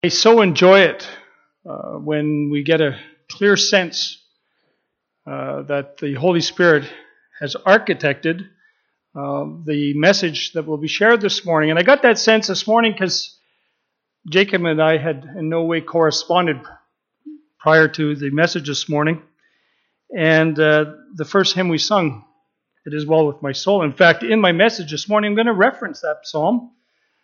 I so enjoy it when we get a clear sense that the Holy Spirit has architected the message that will be shared this morning. And I got that sense this morning because Jacob and I had in no way corresponded prior to the message this morning. And the first hymn we sung, "It Is Well With My Soul." In fact, in my message this morning, I'm going to reference that psalm.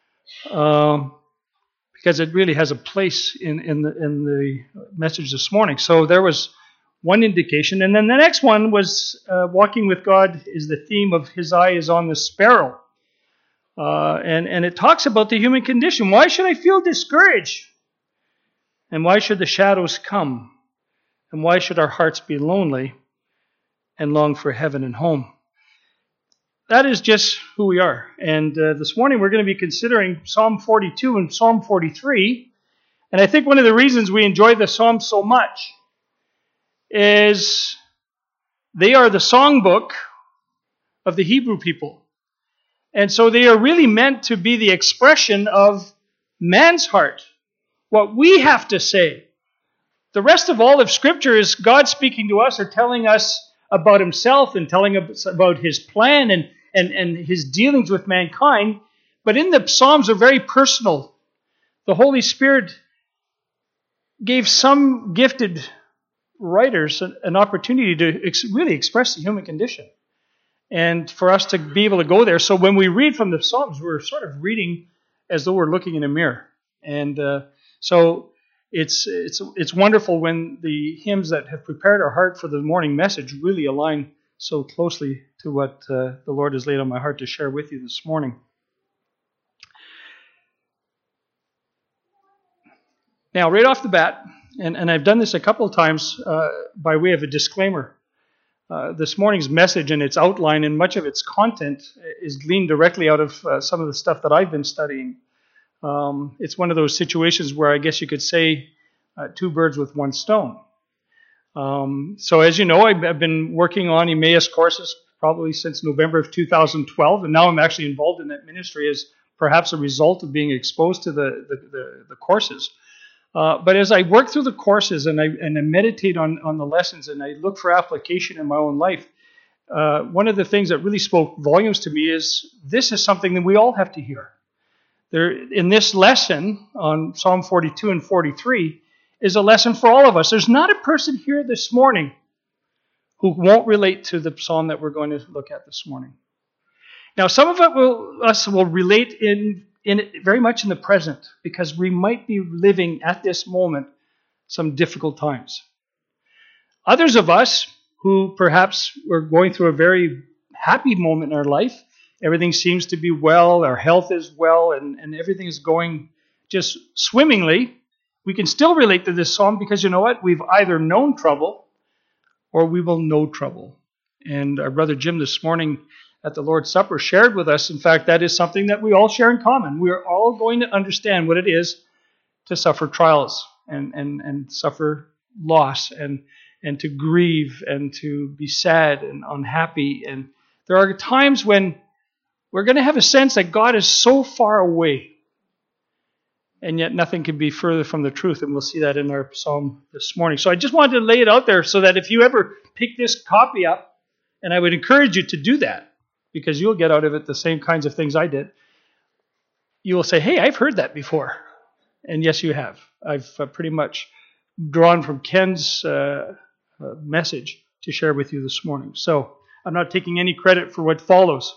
Because it really has a place in the message this morning. So there was one indication. And then the next one was walking with God is the theme of His eye is on the sparrow. And it talks about the human condition. Why should I feel discouraged? And why should the shadows come? And why should our hearts be lonely and long for heaven and home? That is just who we are. And this morning we're going to be considering Psalm 42 and Psalm 43. And I think one of the reasons we enjoy the Psalms so much is they are the songbook of the Hebrew people. And so they are really meant to be the expression of man's heart, what we have to say. The rest of all of Scripture is God speaking to us or telling us about Himself and telling us about His plan and His dealings with mankind. But in the Psalms are very personal. The Holy Spirit gave some gifted writers an opportunity to really express the human condition. And for us to be able to go there. So when we read from the Psalms, we're sort of reading as though we're looking in a mirror. And so it's wonderful when the hymns that have prepared our heart for the morning message really align so closely to what the Lord has laid on my heart to share with you this morning. Now, right off the bat, and I've done this a couple of times by way of a disclaimer, this morning's message and its outline and much of its content is gleaned directly out of some of the stuff that I've been studying. It's one of those situations where I guess you could say two birds with one stone. So as you know, I've been working on Emmaus courses probably since November of 2012, and now I'm actually involved in that ministry as perhaps a result of being exposed to the courses. But as I work through the courses and I meditate on the lessons and I look for application in my own life, one of the things that really spoke volumes to me is this is something that we all have to hear. In this lesson on Psalm 42 and 43 is a lesson for all of us. There's not a person here this morning who won't relate to the psalm that we're going to look at this morning. Now, some of us will relate in very much in the present because we might be living at this moment some difficult times. Others of us who perhaps we're going through a very happy moment in our life, everything seems to be well, our health is well, and everything is going just swimmingly, we can still relate to this psalm because you know what? We've either known trouble or we will know trouble. And our brother Jim this morning at the Lord's Supper shared with us, in fact, that is something that we all share in common. We are all going to understand what it is to suffer trials and suffer loss and to grieve and to be sad and unhappy. And there are times when we're going to have a sense that God is so far away, and yet nothing can be further from the truth, and we'll see that in our psalm this morning. So I just wanted to lay it out there so that if you ever pick this copy up, and I would encourage you to do that, because you'll get out of it the same kinds of things I did, you will say, hey, I've heard that before. And yes, you have. I've pretty much drawn from Ken's message to share with you this morning. So I'm not taking any credit for what follows.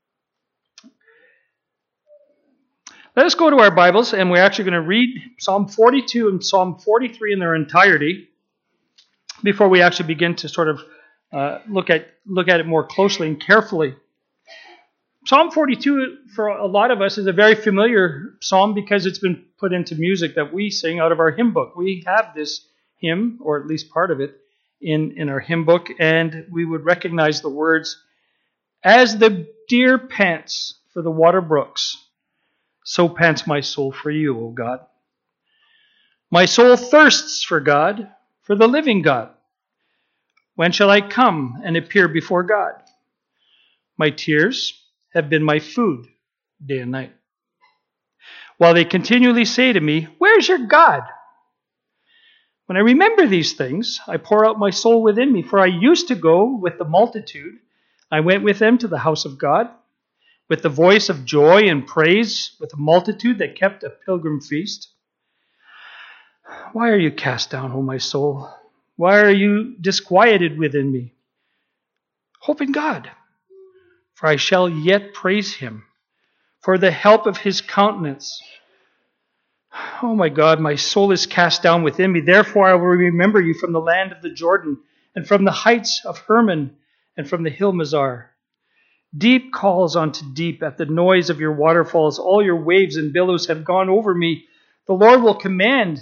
Let us go to our Bibles, and we're actually going to read Psalm 42 and Psalm 43 in their entirety before we actually begin to sort of look at it more closely and carefully. Psalm 42, for a lot of us, is a very familiar psalm because it's been put into music that we sing out of our hymn book. We have this hymn, or at least part of it, in our hymn book, and we would recognize the words, "As the deer pants for the water brooks, so pants my soul for you, O God. My soul thirsts for God, for the living God. When shall I come and appear before God? My tears have been my food day and night. while they continually say to me, "Where's your God?" When I remember these things, I pour out my soul within me, for I used to go with the multitude. I went with them to the house of God, with the voice of joy and praise, with a multitude that kept a pilgrim feast. Why are you cast down, O my soul? Why are you disquieted within me? Hope in God, for I shall yet praise him, for the help of his countenance. Oh my God, my soul is cast down within me. Therefore I will remember you from the land of the Jordan, and from the heights of Hermon, and from the hill Mizar. Deep calls unto deep at the noise of your waterfalls. All your waves and billows have gone over me. The Lord will command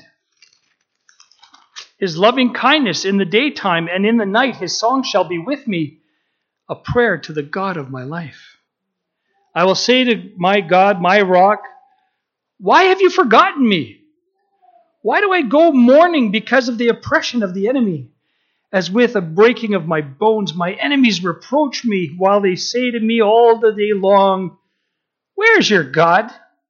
his loving kindness in the daytime, and in the night his song shall be with me, a prayer to the God of my life. I will say to my God, my rock, why have you forgotten me? Why do I go mourning because of the oppression of the enemy? As with a breaking of my bones, my enemies reproach me, while they say to me all the day long, where's your God?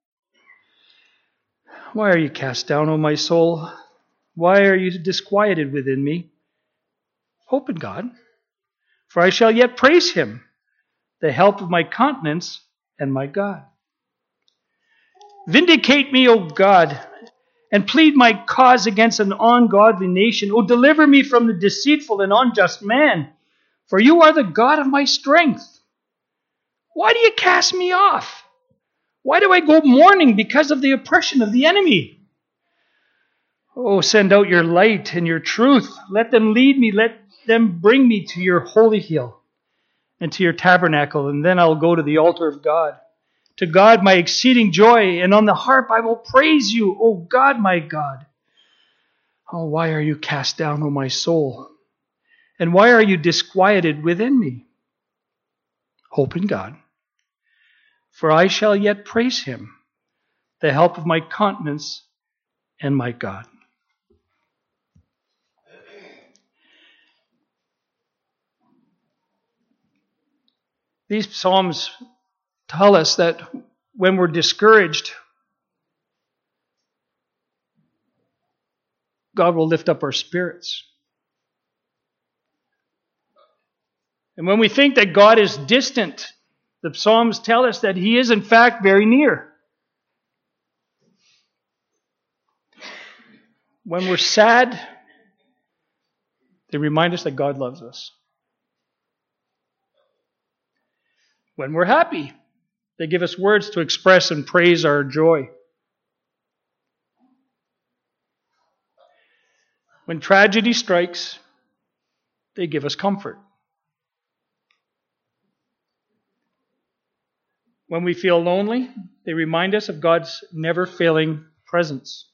Why are you cast down, O my soul? Why are you disquieted within me? Hope in God, for I shall yet praise him, the help of my countenance and my God. Vindicate me, O God, and plead my cause against an ungodly nation. O deliver me from the deceitful and unjust man, for you are the God of my strength. Why do you cast me off? Why do I go mourning because of the oppression of the enemy? Oh, send out your light and your truth. Let them lead me. Let them bring me to your holy hill and to your tabernacle, and then I'll go to the altar of God. To God, my exceeding joy, and on the harp I will praise you, O God, my God. Oh, why are you cast down, O my soul? And why are you disquieted within me? Hope in God, for I shall yet praise him, the help of my countenance and my God. These psalms tell us that when we're discouraged, God will lift up our spirits. And when we think that God is distant, the Psalms tell us that he is in fact very near. When we're sad, they remind us that God loves us. When we're happy, they give us words to express and praise our joy. When tragedy strikes, they give us comfort. When we feel lonely, they remind us of God's never-failing presence.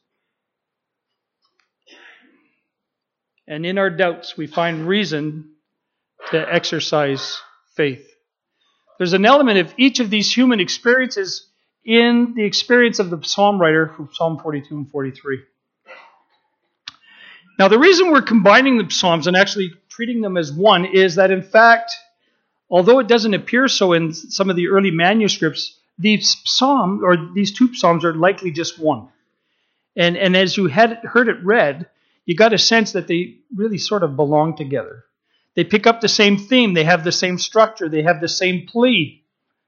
And in our doubts, we find reason to exercise faith. There's an element of each of these human experiences in the experience of the psalm writer from Psalm 42 and 43. Now, the reason we're combining the psalms and actually treating them as one is that, in fact, although it doesn't appear so in some of the early manuscripts, these two psalms are likely just one. And as you had heard it read, you got a sense that they really sort of belong together. They pick up the same theme. They have the same structure. They have the same plea.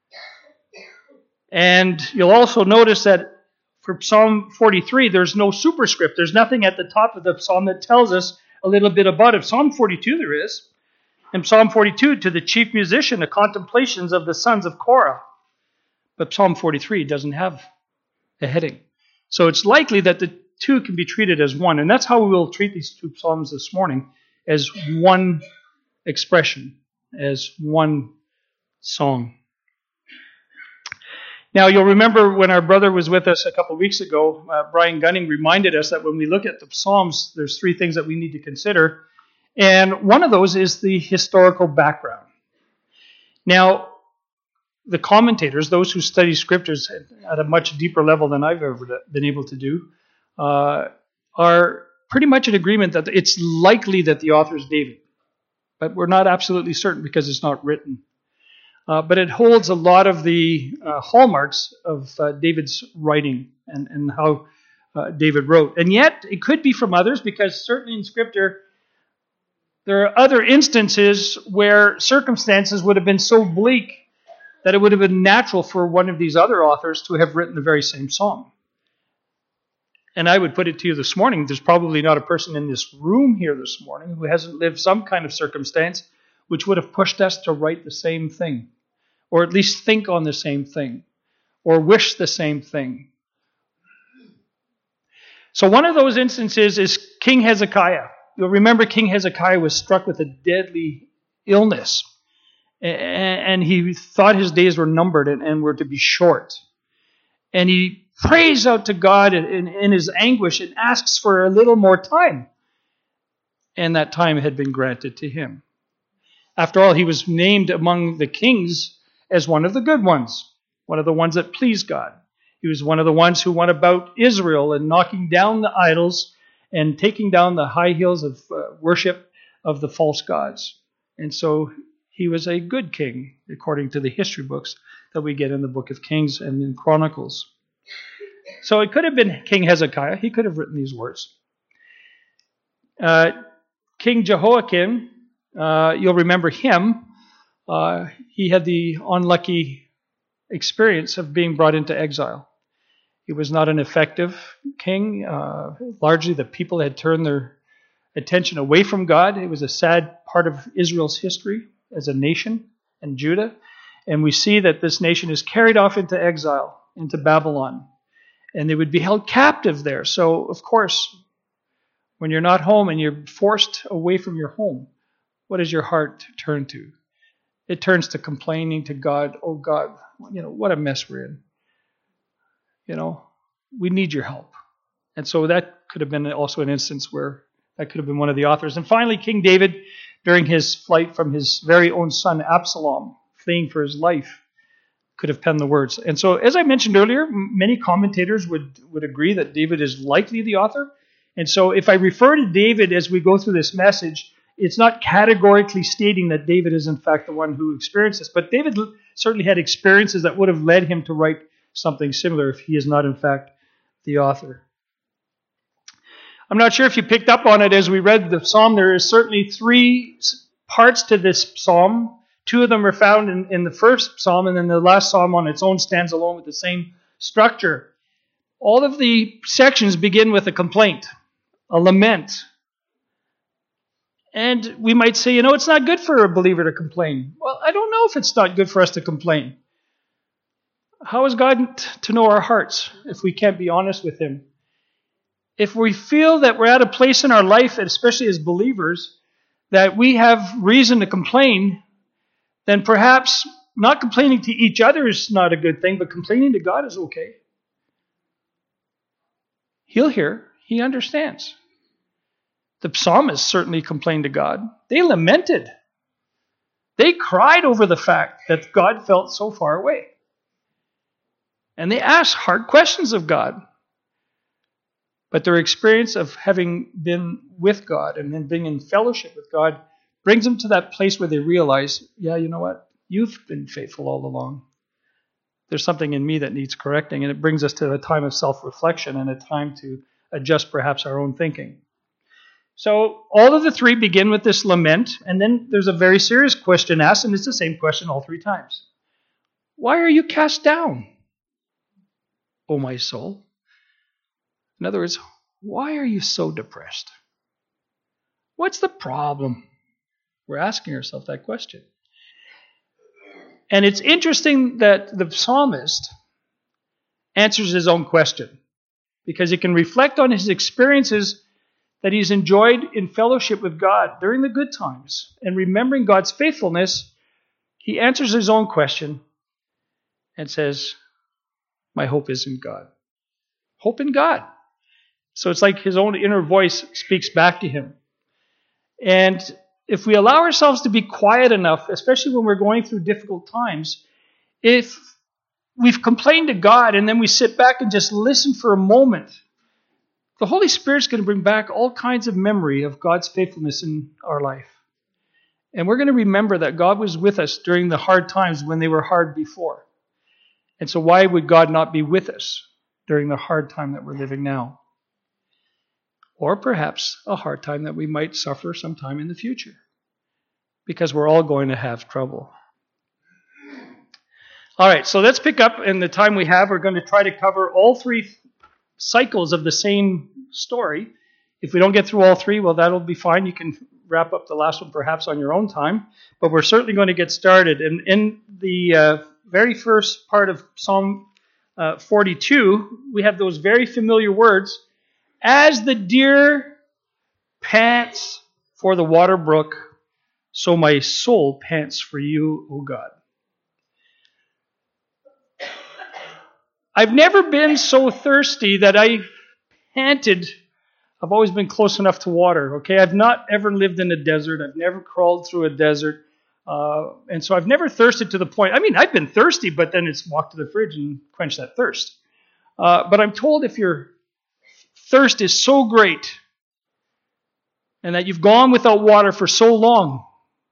And you'll also notice that for Psalm 43, there's no superscript. There's nothing at the top of the psalm that tells us a little bit about it. Psalm 42 there is. In Psalm 42, to the chief musician, the contemplations of the sons of Korah. But Psalm 43 doesn't have a heading. So it's likely that the two can be treated as one. And that's how we will treat these two psalms this morning, as one expression, as one song. Now, you'll remember when our brother was with us a couple of weeks ago, Brian Gunning reminded us that when we look at the Psalms, there's three things that we need to consider. And one of those is the historical background. Now, the commentators, those who study scriptures at a much deeper level than I've ever been able to do, are pretty much in agreement that it's likely that the author is David. But we're not absolutely certain because it's not written. but it holds a lot of the hallmarks of David's writing and how David wrote. And yet, it could be from others, because certainly in Scripture, there are other instances where circumstances would have been so bleak that it would have been natural for one of these other authors to have written the very same psalm. And I would put it to you this morning, there's probably not a person in this room here this morning who hasn't lived some kind of circumstance which would have pushed us to write the same thing, or at least think on the same thing, or wish the same thing. So one of those instances is King Hezekiah. You'll remember King Hezekiah was struck with a deadly illness, and he thought his days were numbered and were to be short. And he prays out to God in his anguish and asks for a little more time. And that time had been granted to him. After all, he was named among the kings as one of the good ones, one of the ones that pleased God. He was one of the ones who went about Israel and knocking down the idols and taking down the high hills of worship of the false gods. And so he was a good king, according to the history books that we get in the book of Kings and in Chronicles. So it could have been King Hezekiah. He could have written these words. King Jehoiakim, you'll remember him. He had the unlucky experience of being brought into exile. He was not an effective king. Largely the people had turned their attention away from God. It was a sad part of Israel's history as a nation, and Judah. And we see that this nation is carried off into exile, into Babylon. And they would be held captive there. So, of course, when you're not home and you're forced away from your home, what does your heart turn to? It turns to complaining to God. Oh God, what a mess we're in. We need your help. And so that could have been also an instance where that could have been one of the authors. And finally, King David, during his flight from his very own son Absalom, fleeing for his life, could have penned the words. And so, as I mentioned earlier, many commentators would agree that David is likely the author. And so if I refer to David as we go through this message, it's not categorically stating that David is in fact the one who experienced this, but David certainly had experiences that would have led him to write something similar if he is not in fact the author. I'm not sure if you picked up on it as we read the psalm. There is certainly three parts to this psalm. Two of them are found in the first psalm, and then the last psalm on its own stands alone with the same structure. All of the sections begin with a complaint, a lament. And we might say, it's not good for a believer to complain. Well, I don't know if it's not good for us to complain. How is God to know our hearts if we can't be honest with Him? If we feel that we're at a place in our life, especially as believers, that we have reason to complain, then perhaps not complaining to each other is not a good thing, but complaining to God is okay. He'll hear. He understands. The psalmists certainly complained to God. They lamented. They cried over the fact that God felt so far away. And they asked hard questions of God. But their experience of having been with God and then being in fellowship with God brings them to that place where they realize, yeah, you know what? You've been faithful all along. There's something in me that needs correcting, and it brings us to a time of self-reflection and a time to adjust perhaps our own thinking. So all of the three begin with this lament, and then there's a very serious question asked, and it's the same question all three times. Why are you cast down, O my soul? In other words, why are you so depressed? What's the problem? We're asking ourselves that question. And it's interesting that the psalmist answers his own question, because he can reflect on his experiences that he's enjoyed in fellowship with God during the good times. And remembering God's faithfulness, he answers his own question and says, my hope is in God. Hope in God. So it's like his own inner voice speaks back to him. And if we allow ourselves to be quiet enough, especially when we're going through difficult times, if we've complained to God and then we sit back and just listen for a moment, the Holy Spirit's going to bring back all kinds of memory of God's faithfulness in our life. And we're going to remember that God was with us during the hard times when they were hard before. And so why would God not be with us during the hard time that we're living now? Or perhaps a hard time that we might suffer sometime in the future. Because we're all going to have trouble. All right, so let's pick up in the time we have. We're going to try to cover all three cycles of the same story. If we don't get through all three, well, that'll be fine. You can wrap up the last one perhaps on your own time. But we're certainly going to get started. And in the very first part of Psalm 42, we have those very familiar words. As the deer pants for the water brook, so my soul pants for you, O God. I've never been so thirsty that I panted. I've always been close enough to water, okay? I've not ever lived in a desert. I've never crawled through a desert. And so I've never thirsted to the point. I mean, I've been thirsty, but then it's walk to the fridge and quench that thirst. But I'm told if your thirst is so great and that you've gone without water for so long,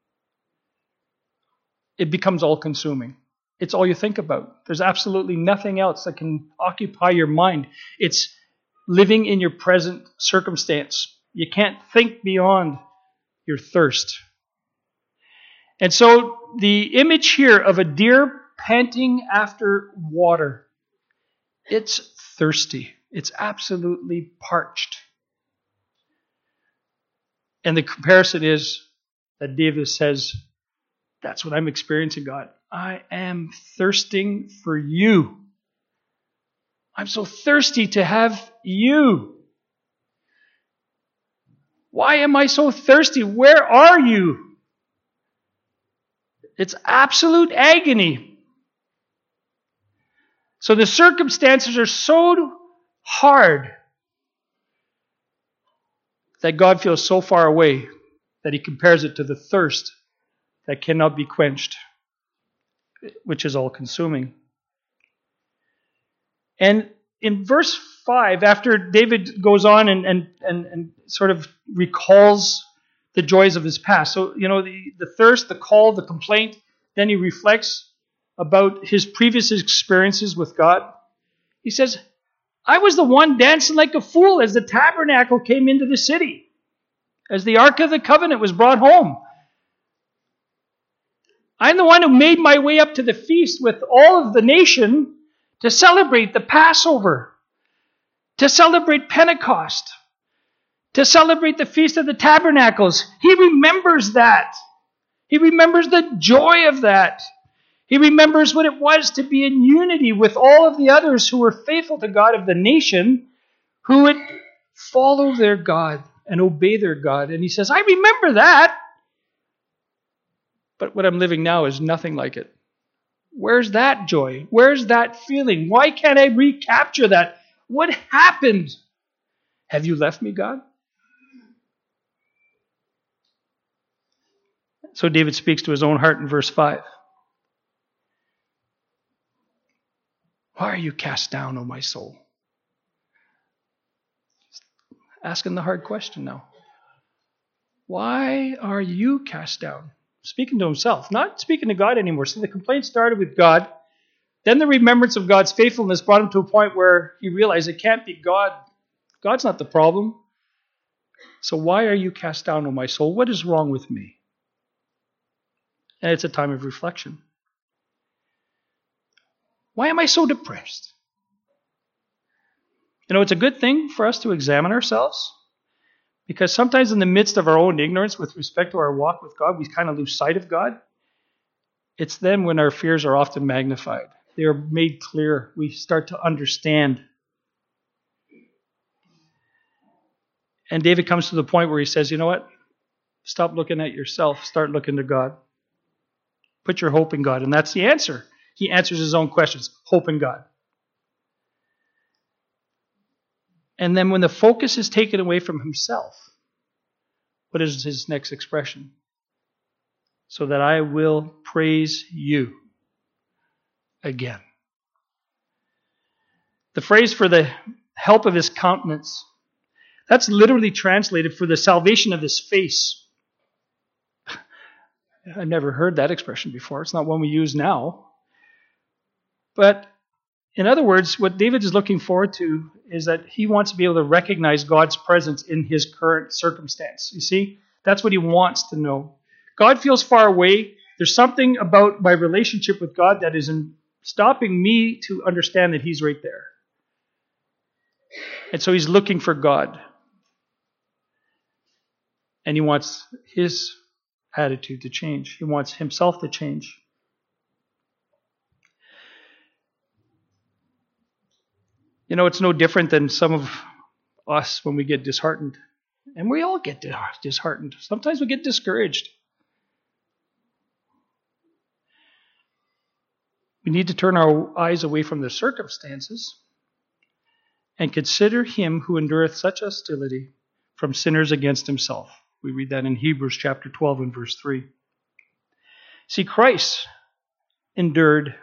it becomes all-consuming. It's all you think about. There's absolutely nothing else that can occupy your mind. It's living in your present circumstance. You can't think beyond your thirst. And so the image here of a deer panting after water, it's thirsty. It's absolutely parched. And the comparison is that David says, that's what I'm experiencing, God. I am thirsting for you. I'm so thirsty to have you. Why am I so thirsty? Where are you? It's absolute agony. So the circumstances are so hard that God feels so far away that he compares it to the thirst that cannot be quenched, which is all-consuming. And in verse 5, after David goes on and sort of recalls the joys of his past. So, the thirst, the call, the complaint, then he reflects about his previous experiences with God. He says, I was the one dancing like a fool as the tabernacle came into the city, as the Ark of the Covenant was brought home. I'm the one who made my way up to the feast with all of the nation to celebrate the Passover, to celebrate Pentecost, to celebrate the Feast of the Tabernacles. He remembers that. He remembers the joy of that. He remembers what it was to be in unity with all of the others who were faithful to God of the nation, who would follow their God and obey their God. And he says, I remember that. But what I'm living now is nothing like it. Where's that joy? Where's that feeling? Why can't I recapture that? What happened? Have you left me, God? So David speaks to his own heart in verse 5. Why are you cast down, O my soul? Asking the hard question now. Why are you cast down? Speaking to himself, not speaking to God anymore. So the complaint started with God. Then the remembrance of God's faithfulness brought him to a point where he realized it can't be God. God's not the problem. So why are you cast down, O my soul? What is wrong with me? And it's a time of reflection. Why am I so depressed? It's a good thing for us to examine ourselves. Because sometimes in the midst of our own ignorance with respect to our walk with God, we kind of lose sight of God. It's then when our fears are often magnified. They are made clear. We start to understand. And David comes to the point where he says, you know what? Stop looking at yourself. Start looking to God. Put your hope in God. And that's the answer. He answers his own questions. Hope in God. And then when the focus is taken away from himself, what is his next expression? So that I will praise you again. The phrase for the help of his countenance, that's literally translated for the salvation of his face. I've never heard that expression before. It's not one we use now. But in other words, what David is looking forward to is that he wants to be able to recognize God's presence in his current circumstance. You see, that's what he wants to know. God feels far away. There's something about my relationship with God that is stopping me to understand that he's right there. And so he's looking for God. And he wants his attitude to change. He wants himself to change. You know, it's no different than some of us when we get disheartened. And we all get disheartened. Sometimes we get discouraged. We need to turn our eyes away from the circumstances and consider him who endureth such hostility from sinners against himself. We read that in Hebrews chapter 12 and verse 3. See, Christ endured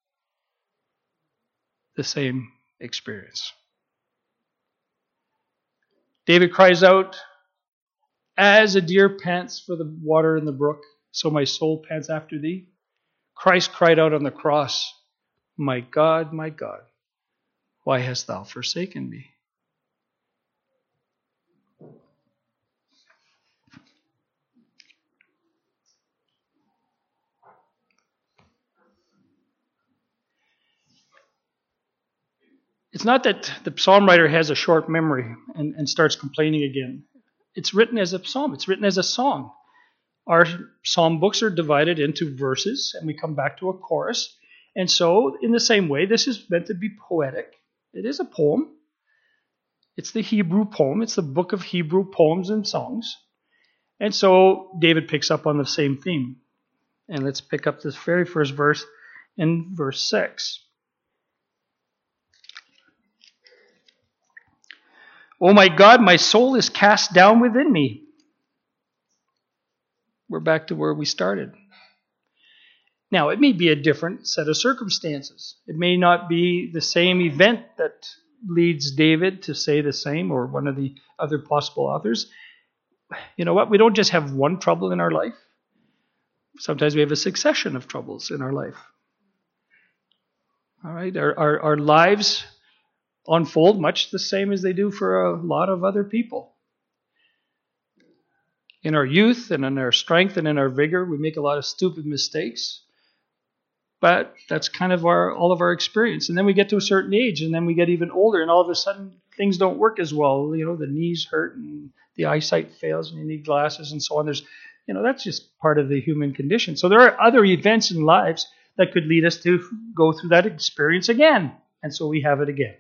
the same experience. David cries out, as a deer pants for the water in the brook, so my soul pants after thee. Christ cried out on the cross, my God, why hast thou forsaken me? It's not that the psalm writer has a short memory and starts complaining again. It's written as a psalm. It's written as a song. Our psalm books are divided into verses, and we come back to a chorus. And so, in the same way, this is meant to be poetic. It is a poem. It's the Hebrew poem. It's the book of Hebrew poems and songs. And so, David picks up on the same theme. And let's pick up this very first verse in verse 6. Oh my God, my soul is cast down within me. We're back to where we started. Now, it may be a different set of circumstances. It may not be the same event that leads David to say the same, or one of the other possible authors. You know what? We don't just have one trouble in our life. Sometimes we have a succession of troubles in our life. All right? Our lives unfold much the same as they do for a lot of other people. In our youth and in our strength and in our vigor, we make a lot of stupid mistakes. But that's kind of all of our experience. And then we get to a certain age, and then we get even older, and all of a sudden things don't work as well. You know, the knees hurt and the eyesight fails and you need glasses and so on. That's just part of the human condition. So there are other events in lives that could lead us to go through that experience again. And so we have it again.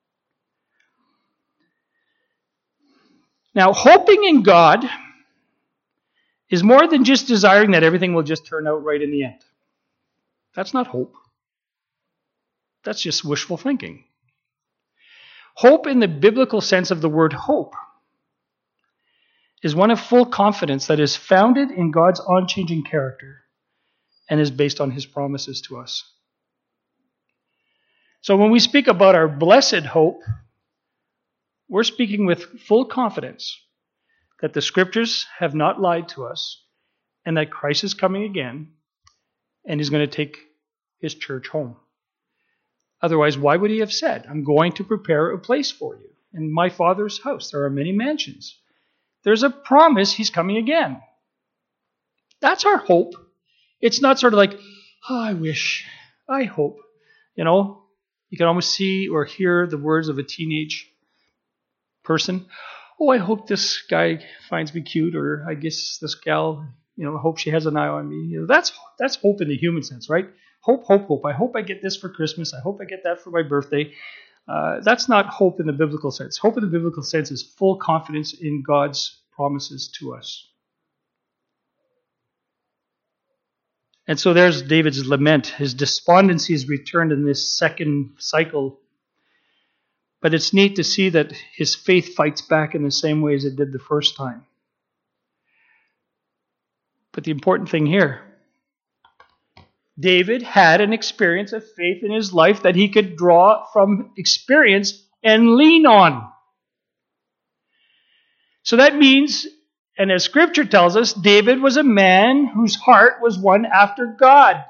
Now, hoping in God is more than just desiring that everything will just turn out right in the end. That's not hope. That's just wishful thinking. Hope in the biblical sense of the word hope is one of full confidence that is founded in God's unchanging character and is based on his promises to us. So when we speak about our blessed hope, we're speaking with full confidence that the scriptures have not lied to us and that Christ is coming again and he's going to take his church home. Otherwise, why would he have said, I'm going to prepare a place for you in my Father's house? There are many mansions. There's a promise he's coming again. That's our hope. It's not sort of like, I wish, I hope. You know, you can almost see or hear the words of a teenage person. Oh, I hope this guy finds me cute, or I guess this gal, I hope she has an eye on me. That's hope in the human sense, right? Hope. I hope I get this for Christmas. I hope I get that for my birthday. That's not hope in the biblical sense. Hope in the biblical sense is full confidence in God's promises to us. And so there's David's lament. His despondency is returned in this second cycle. But it's neat to see that his faith fights back in the same way as it did the first time. But the important thing here, David had an experience of faith in his life that he could draw from experience and lean on. So that means And as Scripture tells us, David was a man whose heart was one after God.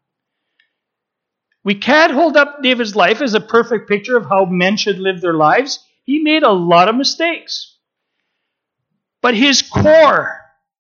We can't hold up David's life as a perfect picture of how men should live their lives. He made a lot of mistakes. But his core,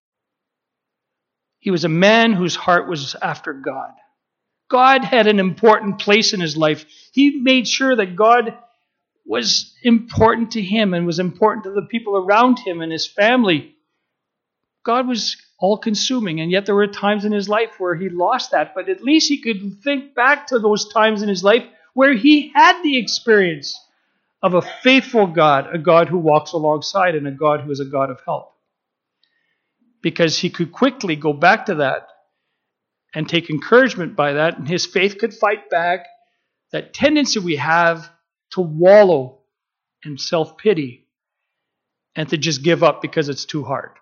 he was a man whose heart was after God. God had an important place in his life. He made sure that God was important to him and was important to the people around him and his family. God was all-consuming, and yet there were times in his life where he lost that. But at least he could think back to those times in his life where he had the experience of a faithful God, a God who walks alongside, and a God who is a God of help. Because he could quickly go back to that and take encouragement by that, and his faith could fight back that tendency we have to wallow in self-pity and to just give up because it's too hard.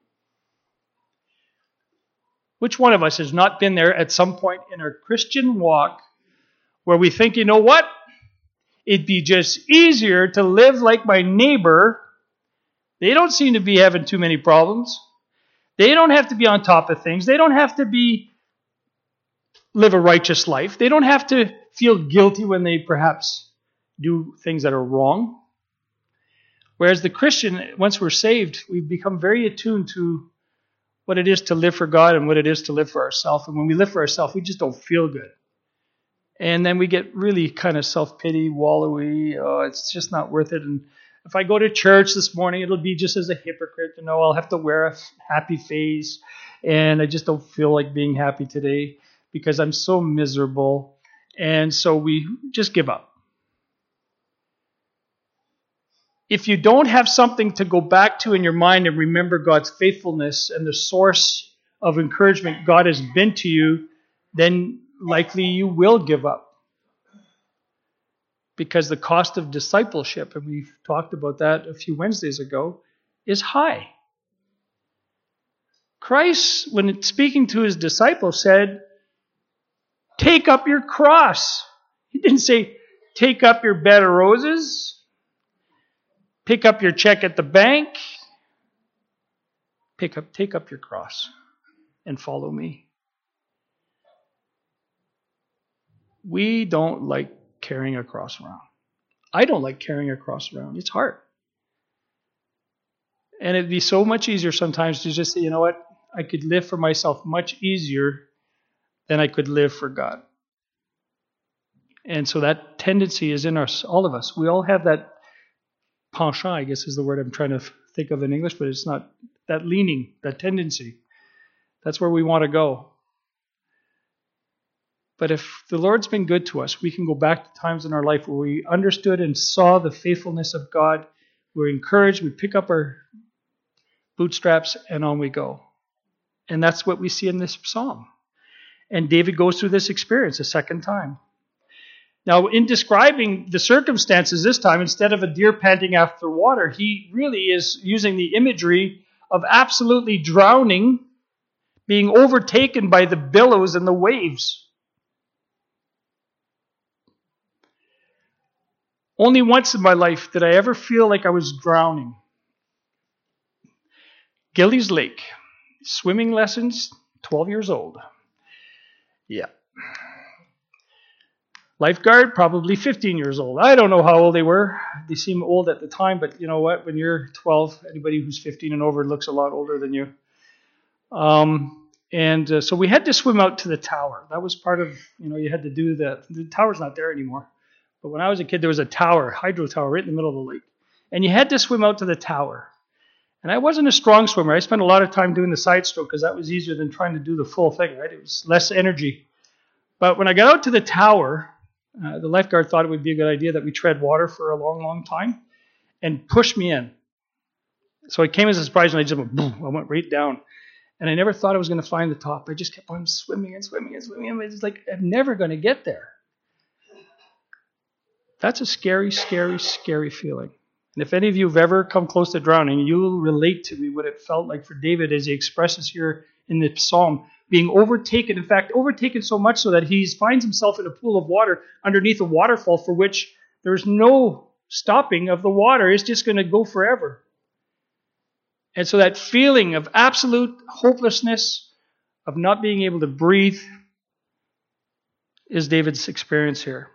Which one of us has not been there at some point in our Christian walk where we think, you know what? It'd be just easier to live like my neighbor. They don't seem to be having too many problems. They don't have to be on top of things. They don't have to live a righteous life. They don't have to feel guilty when they perhaps do things that are wrong. Whereas the Christian, once we're saved, we become very attuned to what it is to live for God and what it is to live for ourselves. And when we live for ourselves, we just don't feel good. And then we get really kind of self-pity, wallowy. Oh, it's just not worth it. And if I go to church this morning, it'll be just as a hypocrite. I'll have to wear a happy face. And I just don't feel like being happy today because I'm so miserable. And so we just give up. If you don't have something to go back to in your mind and remember God's faithfulness and the source of encouragement God has been to you, then likely you will give up. Because the cost of discipleship, and we've talked about that a few Wednesdays ago, is high. Christ, when speaking to his disciples, said, take up your cross. He didn't say, take up your bed of roses. Pick up your check at the bank. Take up your cross and follow me. We don't like carrying a cross around. I don't like carrying a cross around. It's hard. And it'd be so much easier sometimes to just say, you know what? I could live for myself much easier than I could live for God. And so that tendency is in us, all of us. We all have that penchant, I guess is the word I'm trying to think of in English, but it's not that leaning, that tendency. That's where we want to go. But if the Lord's been good to us, we can go back to times in our life where we understood and saw the faithfulness of God. We're encouraged, we pick up our bootstraps, and on we go. And that's what we see in this psalm. And David goes through this experience a second time. Now, in describing the circumstances this time, instead of a deer panting after water, he really is using the imagery of absolutely drowning, being overtaken by the billows and the waves. Only once in my life did I ever feel like I was drowning. Gillies Lake, swimming lessons, 12 years old. Yeah. Lifeguard, probably 15 years old. I don't know how old they were. They seem old at the time, but you know what? When you're 12, anybody who's 15 and over looks a lot older than you. So we had to swim out to the tower. That was part of, you had to do that. The tower's not there anymore. But when I was a kid, there was a tower, hydro tower, right in the middle of the lake. And you had to swim out to the tower. And I wasn't a strong swimmer. I spent a lot of time doing the side stroke because that was easier than trying to do the full thing, right? It was less energy. But when I got out to the tower, the lifeguard thought it would be a good idea that we tread water for a long, long time and pushed me in. So it came as a surprise and I just went, boom, I went right down. And I never thought I was going to find the top. I just kept on swimming and swimming and swimming. And it's like, I'm never going to get there. That's a scary, scary, scary feeling. And if any of you have ever come close to drowning, you'll relate to me what it felt like for David as he expresses here in the psalm, being overtaken. In fact, overtaken so much so that he finds himself in a pool of water underneath a waterfall for which there's no stopping of the water. It's just going to go forever. And so that feeling of absolute hopelessness, of not being able to breathe, is David's experience here.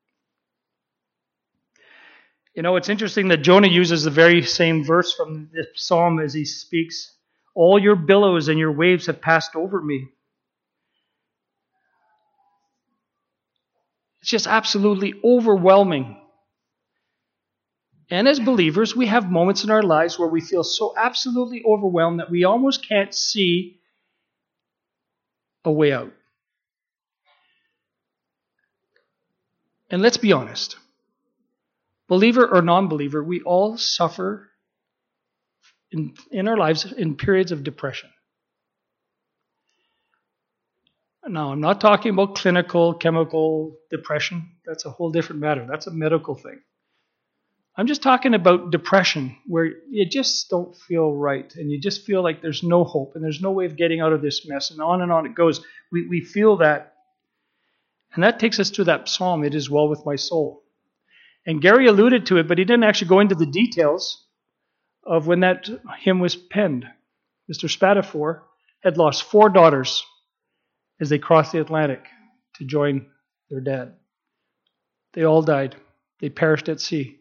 You know, it's interesting that Jonah uses the very same verse from the psalm as he speaks. All your billows and your waves have passed over me. It's just absolutely overwhelming. And as believers, we have moments in our lives where we feel so absolutely overwhelmed that we almost can't see a way out. And let's be honest. Believer or non-believer, we all suffer in our lives in periods of depression. Now, I'm not talking about clinical, chemical depression. That's a whole different matter. That's a medical thing. I'm just talking about depression, where you just don't feel right, and you just feel like there's no hope, and there's no way of getting out of this mess, and on it goes. We feel that. And that takes us to that psalm, "It is well with my soul." And Gary alluded to it, but he didn't actually go into the details of when that hymn was penned. Mr. Spatafor had lost 4 daughters as they crossed the Atlantic to join their dad. They all died. They perished at sea.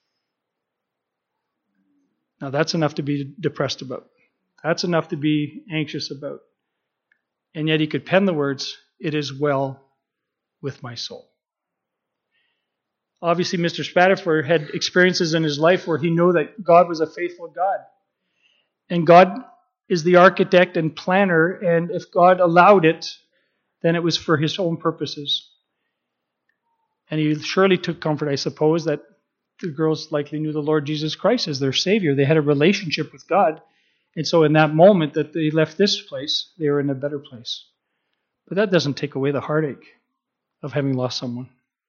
Now that's enough to be depressed about. That's enough to be anxious about. And yet he could pen the words, "It is well with my soul." Obviously, Mr. Spatafor had experiences in his life where he knew that God was a faithful God. And God is the architect and planner, and if God allowed it, then it was for his own purposes. And he surely took comfort, I suppose, that the girls likely knew the Lord Jesus Christ as their Savior. They had a relationship with God. And so in that moment that they left this place, they were in a better place. But that doesn't take away the heartache of having lost someone.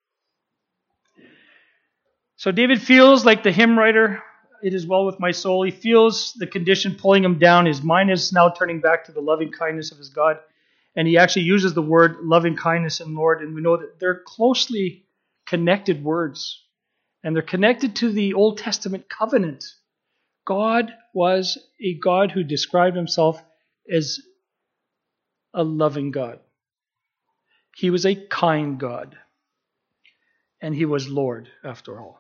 So David feels like the hymn writer, "It is well with my soul." He feels the condition pulling him down. His mind is now turning back to the loving kindness of his God. And he actually uses the word loving kindness and Lord. And we know that they're closely connected words. And they're connected to the Old Testament covenant. God was a God who described himself as a loving God. He was a kind God. And he was Lord, after all.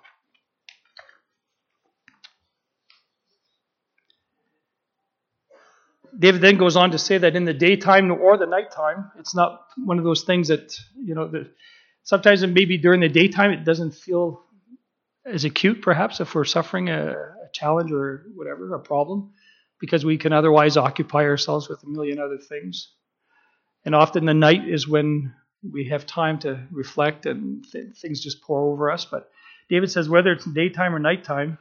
David then goes on to say that in the daytime or the nighttime, it's not one of those things that, sometimes it maybe during the daytime it doesn't feel as acute, perhaps, if we're suffering a challenge or whatever, a problem, because we can otherwise occupy ourselves with a million other things. And often the night is when we have time to reflect and things just pour over us. But David says whether it's daytime or nighttime,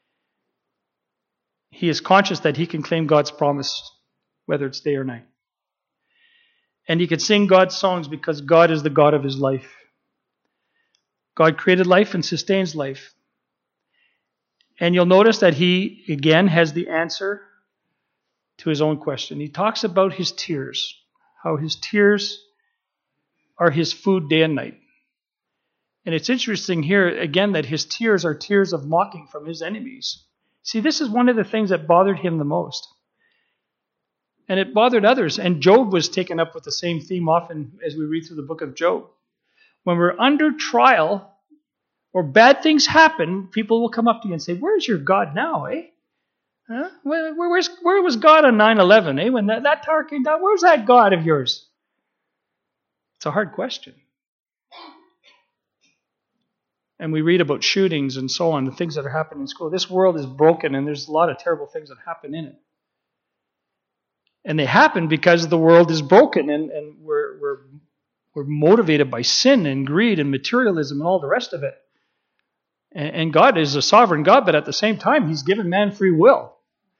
he is conscious that he can claim God's promise, whether it's day or night. And he can sing God's songs because God is the God of his life. God created life and sustains life. And you'll notice that he, again, has the answer to his own question. He talks about his tears, how his tears are his food day and night. And it's interesting here, again, that his tears are tears of mocking from his enemies. See, this is one of the things that bothered him the most. And it bothered others. And Job was taken up with the same theme often as we read through the book of Job. When we're under trial or bad things happen, people will come up to you and say, "Where's your God now, eh? Huh? Where was God on 9/11, eh? When that tower came down, where's that God of yours?" It's a hard question. And we read about shootings and so on, the things that are happening in school. This world is broken, and there's a lot of terrible things that happen in it. And they happen because the world is broken, and we're motivated by sin and greed and materialism and all the rest of it. And God is a sovereign God, but at the same time, he's given man free will.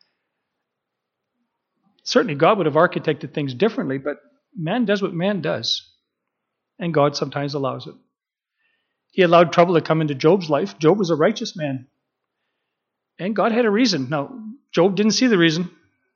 Certainly, God would have architected things differently, but man does what man does. And God sometimes allows it. He allowed trouble to come into Job's life. Job was a righteous man. And God had a reason. Now, Job didn't see the reason.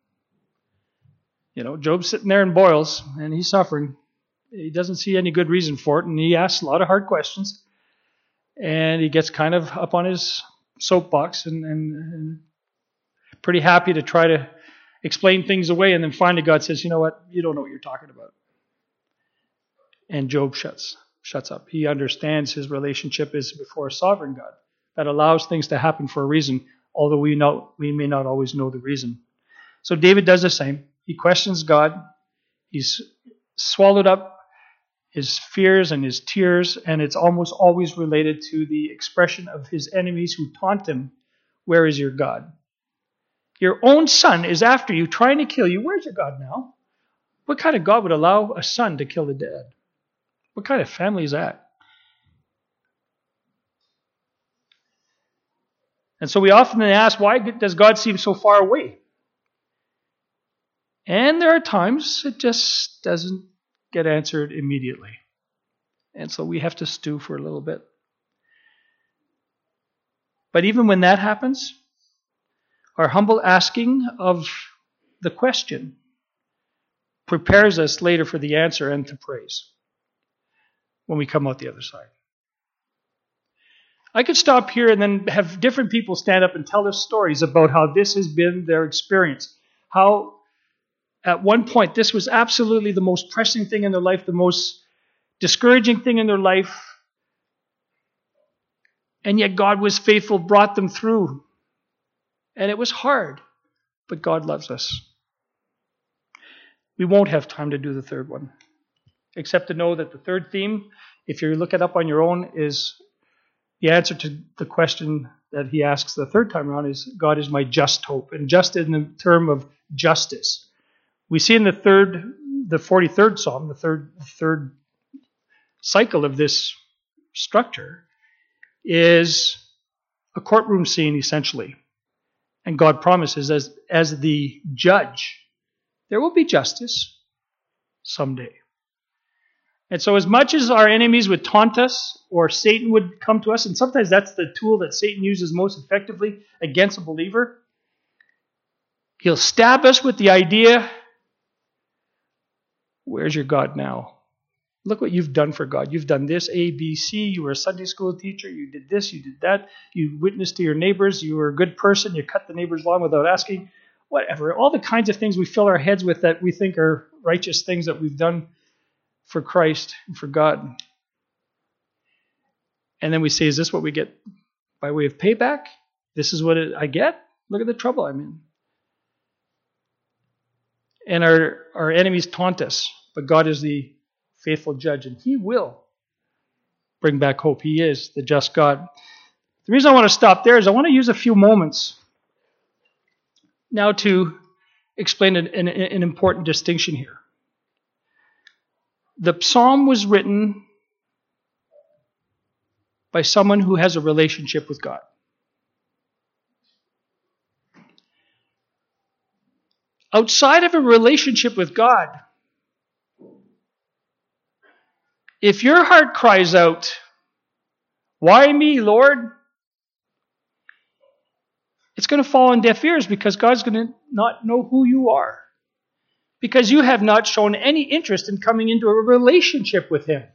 Job's sitting there in boils, and he's suffering. He doesn't see any good reason for it, and he asks a lot of hard questions. And he gets kind of up on his soapbox. pretty happy to try to explain things away, and then finally God says, you know what? You don't know what you're talking about. And Job shuts up. He understands his relationship is before a sovereign God that allows things to happen for a reason, although we may not always know the reason. So David does the same. He questions God. He's swallowed up his fears and his tears, and it's almost always related to the expression of his enemies who taunt him, "Where is your God? Your own son is after you, trying to kill you. Where's your God now?" What kind of God would allow a son to kill the dad? What kind of family is that? And so we often ask, why does God seem so far away? And there are times it just doesn't get answered immediately. And so we have to stew for a little bit. But even when that happens, our humble asking of the question prepares us later for the answer and to praise when we come out the other side. I could stop here and then have different people stand up and tell us stories about how this has been their experience. How at one point this was absolutely the most pressing thing in their life, the most discouraging thing in their life. And yet God was faithful, brought them through. And it was hard, but God loves us. We won't have time to do the third one, except to know that the third theme, if you look it up on your own, is the answer to the question that he asks the third time around is, God is my just hope. And just in the term of justice. We see in the 43rd Psalm, the third cycle of this structure, is a courtroom scene essentially. And God promises as the judge, there will be justice someday. And so as much as our enemies would taunt us, or Satan would come to us, and sometimes that's the tool that Satan uses most effectively against a believer, he'll stab us with the idea, where's your God now? Look what you've done for God. You've done this, A, B, C. You were a Sunday school teacher. You did this, you did that. You witnessed to your neighbors. You were a good person. You cut the neighbor's lawn without asking. Whatever. All the kinds of things we fill our heads with that we think are righteous things that we've done for Christ and for God. And then we say, is this what we get by way of payback? This is what I get? Look at the trouble I'm in. And our enemies taunt us, but God is the faithful judge, and he will bring back hope. He is the just God. The reason I want to stop there is I want to use a few moments now to explain an important distinction here. The psalm was written by someone who has a relationship with God. Outside of a relationship with God, if your heart cries out, "Why me, Lord?" it's going to fall on deaf ears because God's going to not know who you are. Because you have not shown any interest in coming into a relationship with him.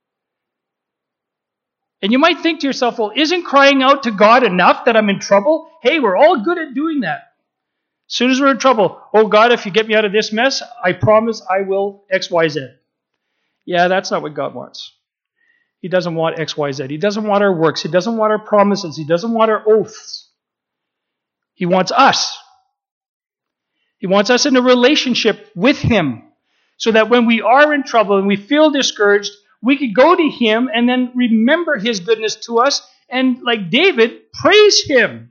And you might think to yourself, well, isn't crying out to God enough that I'm in trouble? Hey, we're all good at doing that. As soon as we're in trouble, oh God, if you get me out of this mess, I promise I will X, Y, Z. Yeah, that's not what God wants. He doesn't want X, Y, Z. He doesn't want our works. He doesn't want our promises. He doesn't want our oaths. He wants us. He wants us in a relationship with him so that when we are in trouble and we feel discouraged, we can go to him and then remember his goodness to us and, like David, praise him.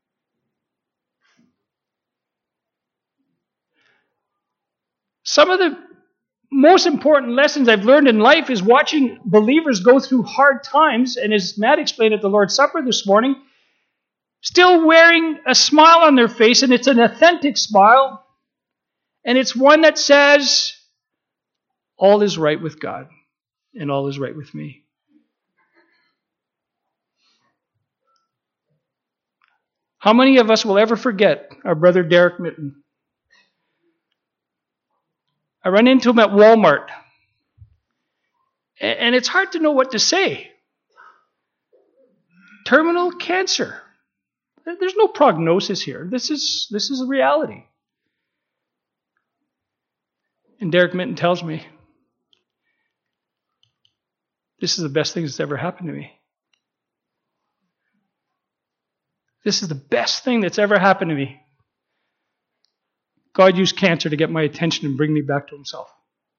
Some of the most important lessons I've learned in life is watching believers go through hard times, and as Matt explained at the Lord's Supper this morning, still wearing a smile on their face, and it's an authentic smile, and it's one that says, all is right with God, and all is right with me. How many of us will ever forget our brother Derek Mitten? I run into him at Walmart, and it's hard to know what to say. Terminal cancer. There's no prognosis here. This is a reality. And Derek Minton tells me, this is the best thing that's ever happened to me. This is the best thing that's ever happened to me. God used cancer to get my attention and bring me back to himself.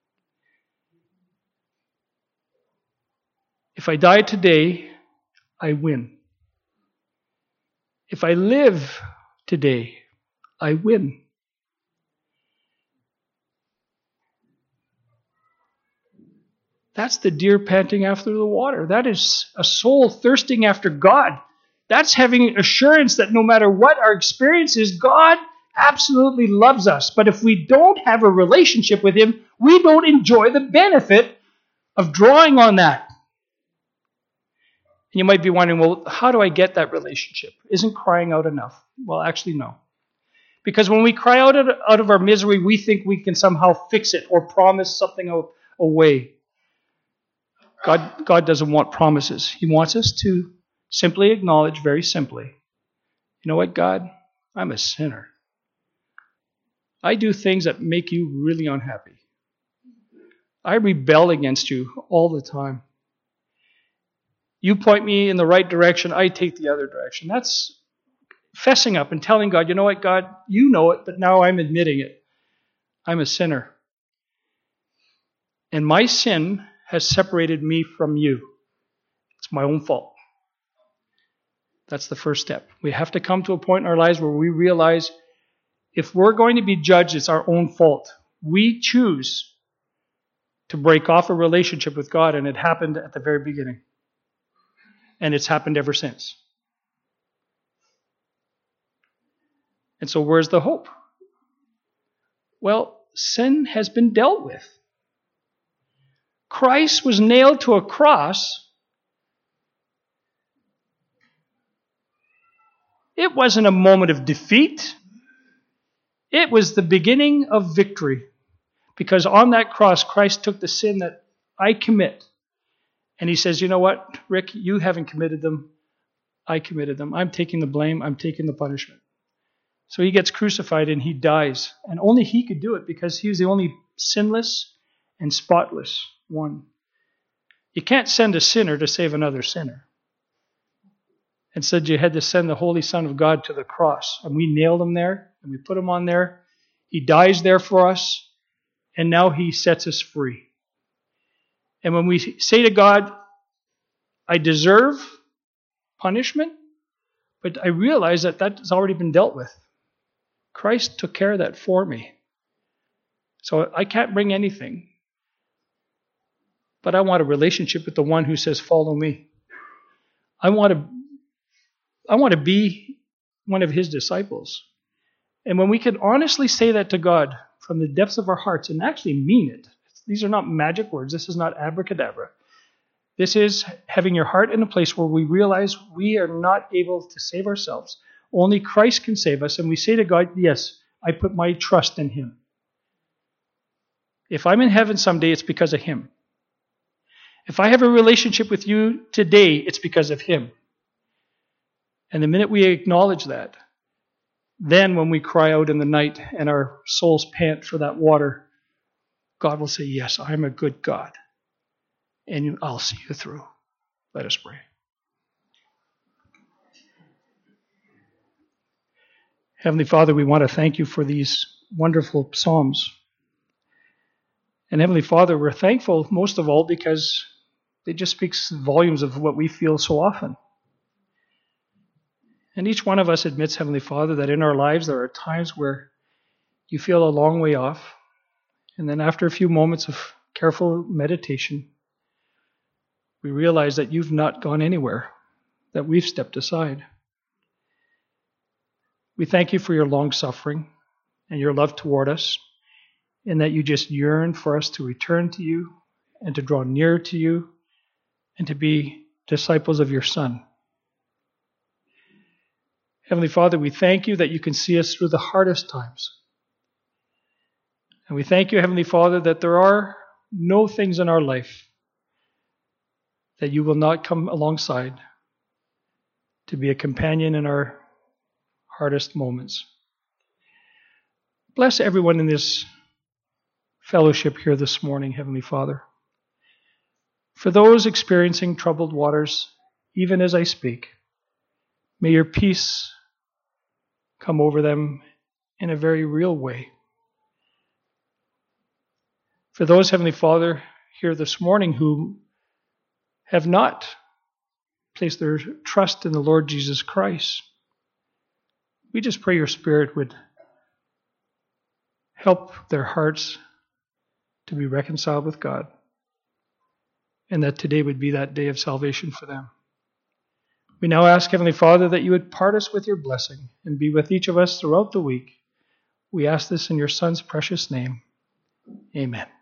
If I die today, I win. If I live today, I win. That's the deer panting after the water. That is a soul thirsting after God. That's having assurance that no matter what our experience is, God absolutely loves us. But if we don't have a relationship with him, we don't enjoy the benefit of drawing on that. And you might be wondering, well, how do I get that relationship? Isn't crying out enough? Well, actually, no. Because when we cry out of our misery, we think we can somehow fix it or promise something away. God doesn't want promises. He wants us to simply acknowledge very simply, you know what, God? I'm a sinner. I do things that make you really unhappy. I rebel against you all the time. You point me in the right direction, I take the other direction. That's fessing up and telling God, you know what, God, you know it, but now I'm admitting it. I'm a sinner. And my sin has separated me from you. It's my own fault. That's the first step. We have to come to a point in our lives where we realize if we're going to be judged, it's our own fault. We choose to break off a relationship with God, and it happened at the very beginning. And it's happened ever since. And so where's the hope? Well, sin has been dealt with. Christ was nailed to a cross. It wasn't a moment of defeat. It was the beginning of victory. Because on that cross, Christ took the sin that I commit. And he says, you know what, Rick, you haven't committed them. I committed them. I'm taking the blame. I'm taking the punishment. So he gets crucified and he dies. And only he could do it because he was the only sinless and spotless one. You can't send a sinner to save another sinner. Instead, you had to send the Holy Son of God to the cross. And we nailed him there, and we put him on there. He dies there for us, and now he sets us free. And when we say to God, I deserve punishment, but I realize that has already been dealt with. Christ took care of that for me. So I can't bring anything. But I want a relationship with the one who says, follow me. I want to be one of his disciples. And when we can honestly say that to God from the depths of our hearts and actually mean it, these are not magic words. This is not abracadabra. This is having your heart in a place where we realize we are not able to save ourselves. Only Christ can save us. And we say to God, yes, I put my trust in him. If I'm in heaven someday, it's because of him. If I have a relationship with you today, it's because of him. And the minute we acknowledge that, then when we cry out in the night and our souls pant for that water, God will say, yes, I'm a good God. And I'll see you through. Let us pray. Heavenly Father, we want to thank you for these wonderful Psalms. And Heavenly Father, we're thankful most of all because it just speaks volumes of what we feel so often. And each one of us admits, Heavenly Father, that in our lives there are times where you feel a long way off. And then after a few moments of careful meditation, we realize that you've not gone anywhere, that we've stepped aside. We thank you for your long suffering and your love toward us, and that you just yearn for us to return to you and to draw near to you and to be disciples of your Son. Heavenly Father, we thank you that you can see us through the hardest times. And we thank you, Heavenly Father, that there are no things in our life that you will not come alongside to be a companion in our hardest moments. Bless everyone in this fellowship here this morning, Heavenly Father. For those experiencing troubled waters, even as I speak, may your peace come over them in a very real way. For those, Heavenly Father, here this morning who have not placed their trust in the Lord Jesus Christ, we just pray your Spirit would help their hearts to be reconciled with God, and that today would be that day of salvation for them. We now ask, Heavenly Father, that you would part us with your blessing and be with each of us throughout the week. We ask this in your Son's precious name. Amen.